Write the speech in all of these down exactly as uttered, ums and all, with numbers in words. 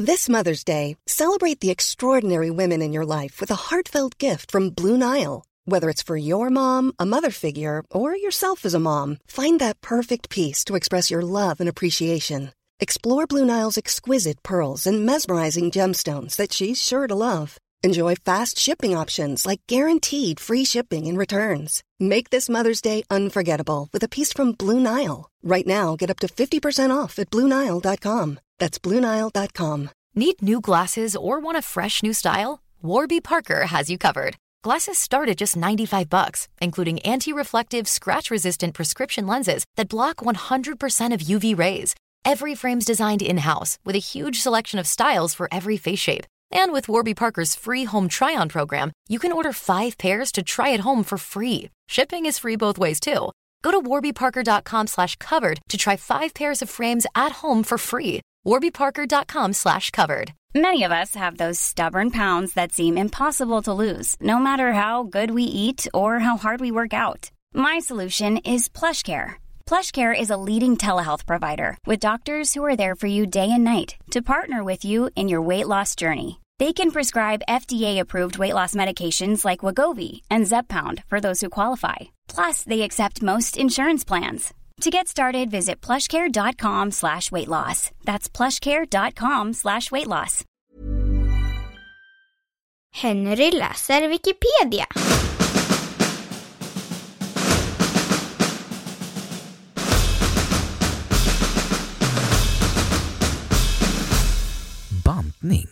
This Mother's Day, celebrate the extraordinary women in your life with a heartfelt gift from Blue Nile. Whether it's for your mom, a mother figure, or yourself as a mom, find that perfect piece to express your love and appreciation. Explore Blue Nile's exquisite pearls and mesmerizing gemstones that she's sure to love. Enjoy fast shipping options like guaranteed free shipping and returns. Make this Mother's Day unforgettable with a piece from Blue Nile. Right now, get up to fifty percent off at blue nile dot com. That's blue nile dot com. Need new glasses or want a fresh new style? Warby Parker has you covered. Glasses start at just ninety-five bucks, including anti-reflective, scratch-resistant prescription lenses that block one hundred percent of U V rays. Every frame's designed in-house with a huge selection of styles for every face shape. And with Warby Parker's free home try-on program, you can order five pairs to try at home for free. Shipping is free both ways, too. Go to warby parker dot com slash covered to try five pairs of frames at home for free. warby parker dot com slash covered. Many of us have those stubborn pounds that seem impossible to lose, no matter how good we eat or how hard we work out. My solution is PlushCare. PlushCare is a leading telehealth provider with doctors who are there for you day and night to partner with you in your weight loss journey. They can prescribe F D A-approved weight loss medications like Wegovy and Zepbound for those who qualify. Plus, they accept most insurance plans. To get started, visit plushcare.com slash weight loss. That's plushcare.com slash weight loss. Henry läser Wikipedia. Bantning.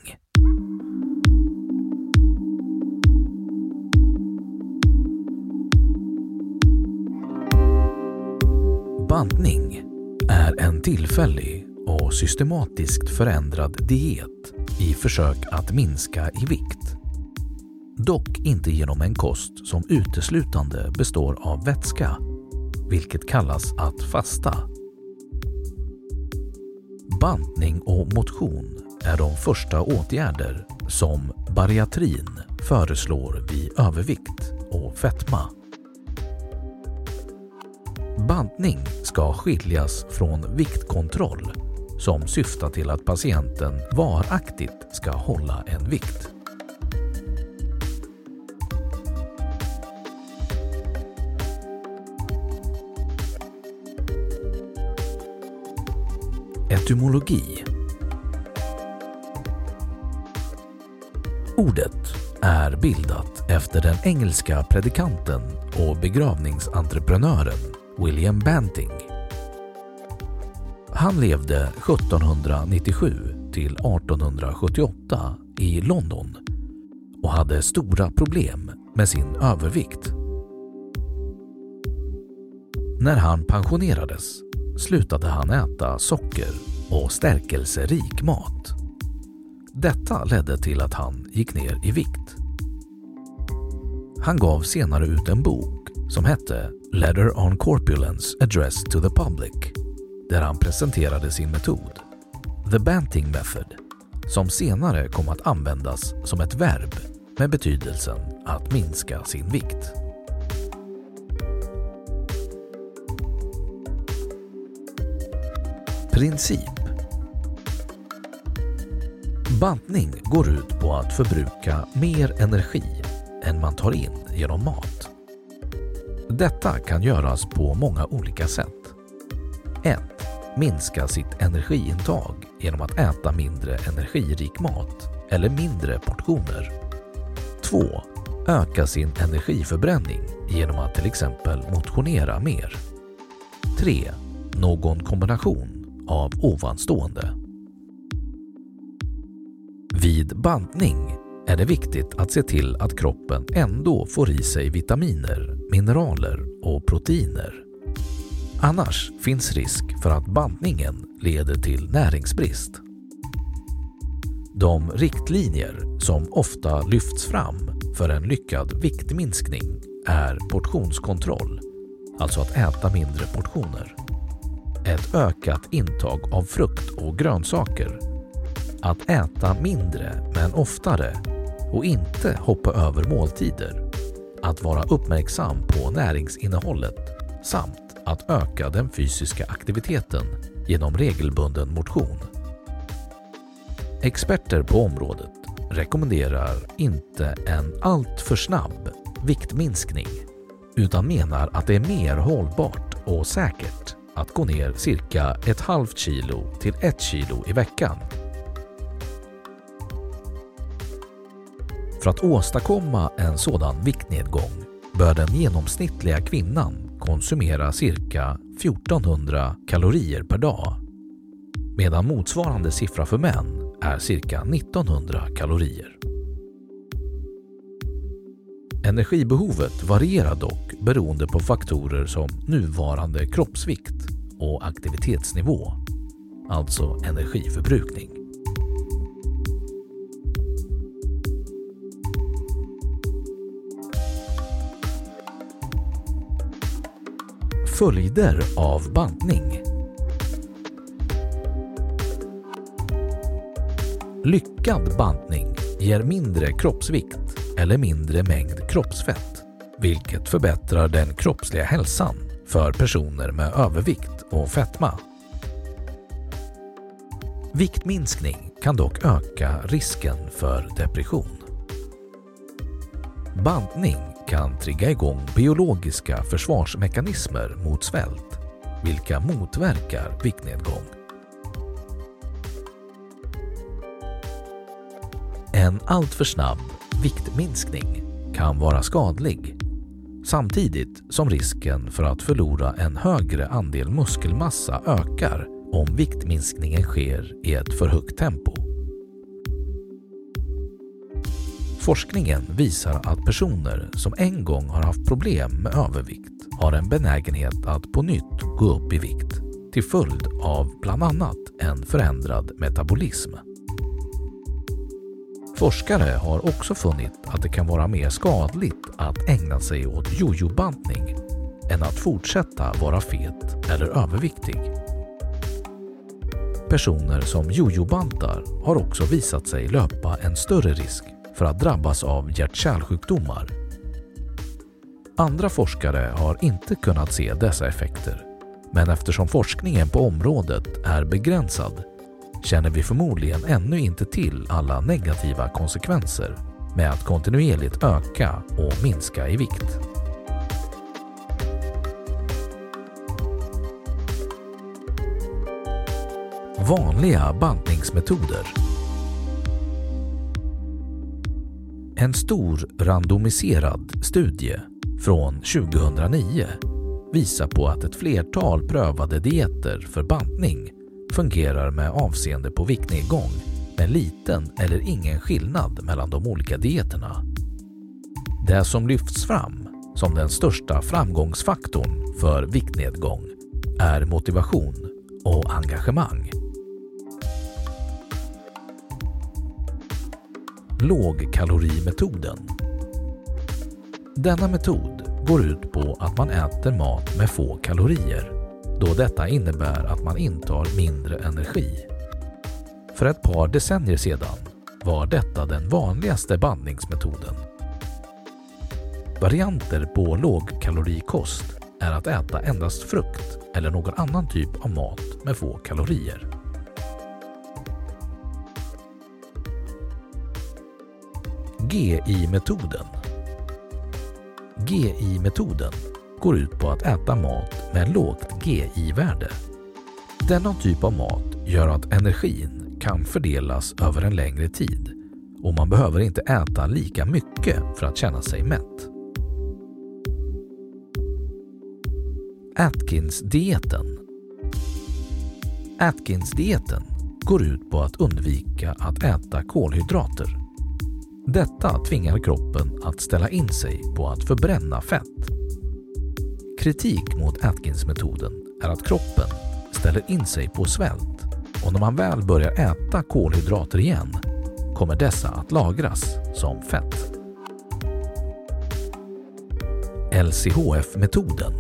Bantning är en tillfällig och systematiskt förändrad diet i försök att minska i vikt. Dock inte genom en kost som uteslutande består av vätska, vilket kallas att fasta. Bantning och motion är de första åtgärder som bariatrin föreslår vid övervikt och fetma. Bantning ska skiljas från viktkontroll som syftar till att patienten varaktigt ska hålla en vikt. Etymologi. Ordet är bildat efter den engelska predikanten och begravningsentreprenören William Banting. Han levde sjuttonhundranittiosju till artonhundrasjuttioåtta i London och hade stora problem med sin övervikt. När han pensionerades slutade han äta socker och stärkelserik mat. Detta ledde till att han gick ner i vikt. Han gav senare ut en bok som hette Letter on Corpulence Addressed to the Public, där han presenterade sin metod, The Banting Method, som senare kom att användas som ett verb med betydelsen att minska sin vikt. Princip. Bantning går ut på att förbruka mer energi än man tar in genom mat. Detta kan göras på många olika sätt. ett. Minska sitt energiintag genom att äta mindre energirik mat eller mindre portioner. två. Öka sin energiförbränning genom att till exempel motionera mer. tre. Någon kombination av ovanstående. Vid bantning är det viktigt att se till att kroppen ändå får i sig vitaminer, mineraler och proteiner. Annars finns risk för att bantningen leder till näringsbrist. De riktlinjer som ofta lyfts fram för en lyckad viktminskning är portionskontroll, alltså att äta mindre portioner. Ett ökat intag av frukt och grönsaker. Att äta mindre men oftare och inte hoppa över måltider. Att vara uppmärksam på näringsinnehållet samt att öka den fysiska aktiviteten genom regelbunden motion. Experter på området rekommenderar inte en alltför snabb viktminskning utan menar att det är mer hållbart och säkert att gå ner cirka ett halvt kilo till ett kilo i veckan. För att åstadkomma en sådan viktnedgång bör den genomsnittliga kvinnan konsumera cirka fjortonhundra kalorier per dag, medan motsvarande siffra för män är cirka nittonhundra kalorier. Energibehovet varierar dock beroende på faktorer som nuvarande kroppsvikt och aktivitetsnivå, alltså energiförbrukning. Följder av bantning. Lyckad bantning ger mindre kroppsvikt eller mindre mängd kroppsfett, vilket förbättrar den kroppsliga hälsan för personer med övervikt och fetma. Viktminskning kan dock öka risken för depression. Bantning kan trigga igång biologiska försvarsmekanismer mot svält, vilka motverkar viktnedgång. En alltför snabb viktminskning kan vara skadlig, samtidigt som risken för att förlora en högre andel muskelmassa ökar om viktminskningen sker i ett för högt tempo. Forskningen visar att personer som en gång har haft problem med övervikt har en benägenhet att på nytt gå upp i vikt till följd av bland annat en förändrad metabolism. Forskare har också funnit att det kan vara mer skadligt att ägna sig åt jojo-bantning än att fortsätta vara fet eller överviktig. Personer som jojo-bantar har också visat sig löpa en större risk för att drabbas av hjärt-kärlsjukdomar. Andra forskare har inte kunnat se dessa effekter, men eftersom forskningen på området är begränsad känner vi förmodligen ännu inte till alla negativa konsekvenser med att kontinuerligt öka och minska i vikt. Vanliga bantningsmetoder. En stor randomiserad studie från tjugohundranio visar på att ett flertal prövade dieter för bantning fungerar med avseende på viktnedgång med liten eller ingen skillnad mellan de olika dieterna. Det som lyfts fram som den största framgångsfaktorn för viktnedgång är motivation och engagemang. Lågkalorimetoden. Denna metod går ut på att man äter mat med få kalorier, då detta innebär att man intar mindre energi. För ett par decennier sedan var detta den vanligaste bantningsmetoden. Varianter på lågkalorikost är att äta endast frukt eller någon annan typ av mat med få kalorier. G I-metoden. G I-metoden går ut på att äta mat med lågt G I-värde. Denna typ av mat gör att energin kan fördelas över en längre tid och man behöver inte äta lika mycket för att känna sig mätt. Atkins-dieten. Atkins-dieten går ut på att undvika att äta kolhydrater. Detta tvingar kroppen att ställa in sig på att förbränna fett. Kritik mot Atkins-metoden är att kroppen ställer in sig på svält och när man väl börjar äta kolhydrater igen kommer dessa att lagras som fett. L C H F-metoden.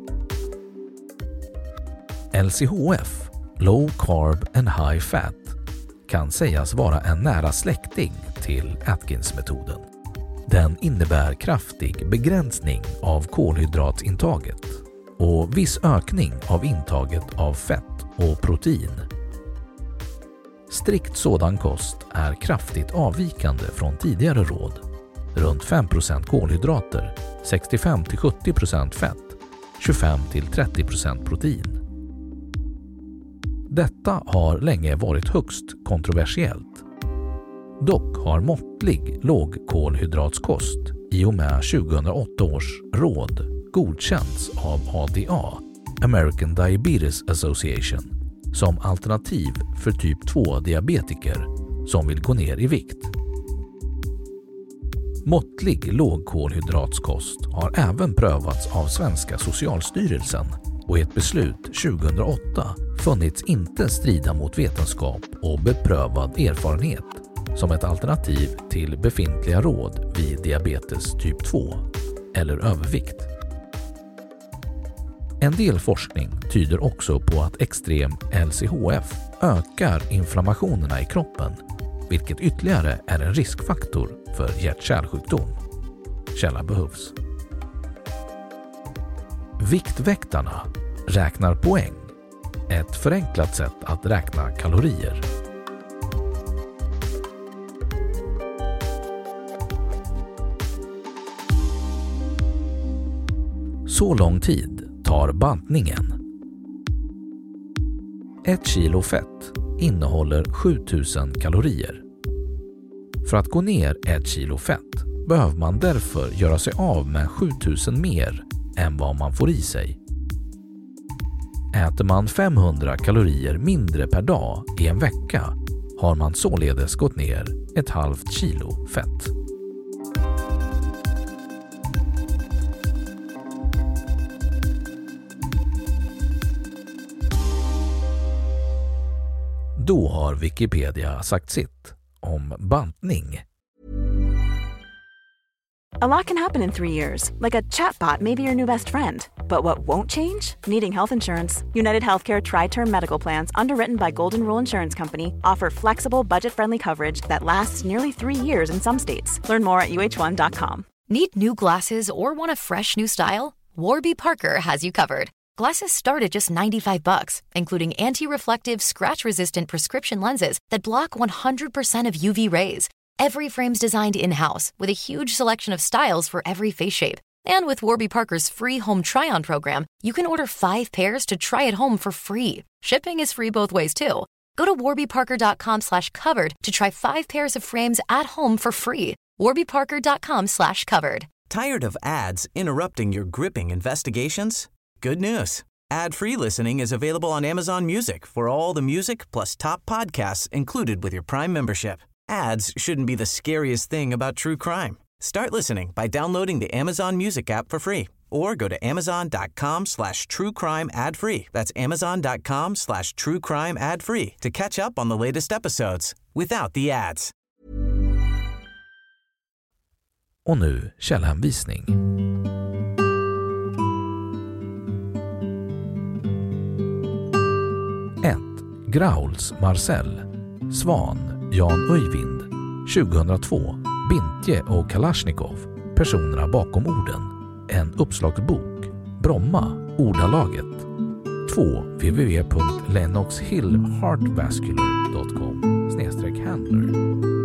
L C H F, Low Carb and High Fat, kan sägas vara en nära släkting till Atkins-metoden. Den innebär kraftig begränsning av kolhydratintaget och viss ökning av intaget av fett och protein. Strikt sådan kost är kraftigt avvikande från tidigare råd. Runt fem procent kolhydrater, sextiofem till sjuttio procent fett, tjugofem till trettio procent protein. Detta har länge varit högst kontroversiellt. Dock har måttlig lågkolhydratskost i och med tjugohundraåtta års råd godkänts av A D A, American Diabetes Association, som alternativ för typ två-diabetiker som vill gå ner i vikt. Måttlig lågkolhydratskost har även prövats av svenska Socialstyrelsen och i ett beslut tjugohundraåtta funnits inte strida mot vetenskap och beprövad erfarenhet som ett alternativ till befintliga råd vid diabetes typ två eller övervikt. En del forskning tyder också på att extrem L C H F ökar inflammationerna i kroppen, vilket ytterligare är en riskfaktor för hjärt-kärlsjukdom. Källa behövs. Viktväktarna räknar poäng, ett förenklat sätt att räkna kalorier. Så lång tid tar bantningen. Ett kilo fett innehåller sjutusen kalorier. För att gå ner ett kilo fett behöver man därför göra sig av med sjutusen mer än vad man får i sig. Äter man femhundra kalorier mindre per dag i en vecka har man således gått ner ett halvt kilo fett. Då har Wikipedia sagt sitt om bantning. A lot can happen in three years, like a chatbot may be your new best friend. But what won't change? Needing health insurance. United Healthcare Tri-Term Medical Plans, underwritten by Golden Rule Insurance Company, offer flexible, budget-friendly coverage that lasts nearly three years in some states. Learn more at U H one dot com. Need new glasses or want a fresh new style? Warby Parker has you covered. Glasses start at just ninety-five bucks, including anti-reflective, scratch-resistant prescription lenses that block one hundred percent of U V rays. Every frame's designed in-house with a huge selection of styles for every face shape. And with Warby Parker's free home try-on program, you can order five pairs to try at home for free. Shipping is free both ways too. Go to warby parker dot com slash covered to try five pairs of frames at home for free. warby parker dot com slash covered. Tired of ads interrupting your gripping investigations? Good news. Ad-free listening is available on Amazon Music for all the music plus top podcasts included with your Prime membership. Ads shouldn't be the scariest thing about true crime. Start listening by downloading the Amazon Music app for free or go to amazon dot com slash true crime ad free. That's amazon dot com slash true crime ad free to catch up on the latest episodes without the ads. Och nu källhänvisning. ett. Grauls Marcel. Svan Jan Öjvind. tjugohundratvå. Bintje och Kalashnikov. Personerna bakom orden. En uppslagsbok. Bromma. Ordalaget. två. w w w punkt lennox hill heart vascular punkt com snedstreck handler.